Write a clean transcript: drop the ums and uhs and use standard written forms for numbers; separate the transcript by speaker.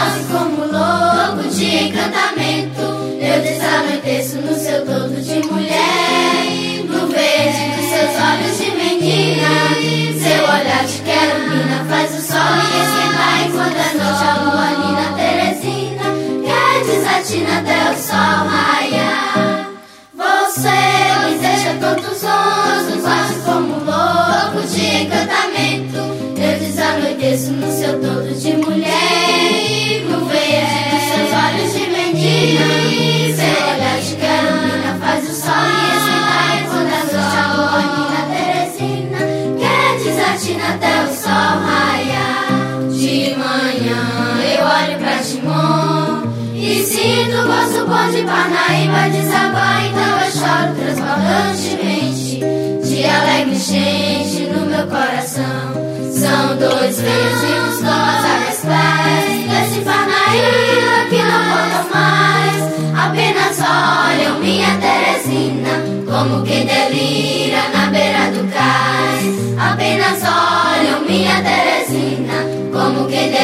Speaker 1: quase como louco de encantamento. Eu desanoiteço no seu todo de mulher, no verde dos seus olhos de menina. Seu olhar de querubina faz o sol me esquentar, enquanto a noite a lua Nina Teresina quer desatina até o sol raiar. Você me deixa todo zonzo, quase como louco de encantamento. Eu desanoiteço no seu todo de mulher, no verde dos seus olhos de menina. Seu olhar de querubina faz o sol me esquentar, enquanto a noite a lua Nina Teresina quer desatina até o sol raiar. De manhã eu olho pra Timon e sinto o gosto bom de Parnaíba desabar. Então eu choro transbordantemente de alegre enchente no meu coração. São dois rios vivos como as águas pés desse Parnaíba que não voltam mais. Apenas olham minha Teresina como quem delira na beira do cais. Apenas olham minha Teresina como quem delira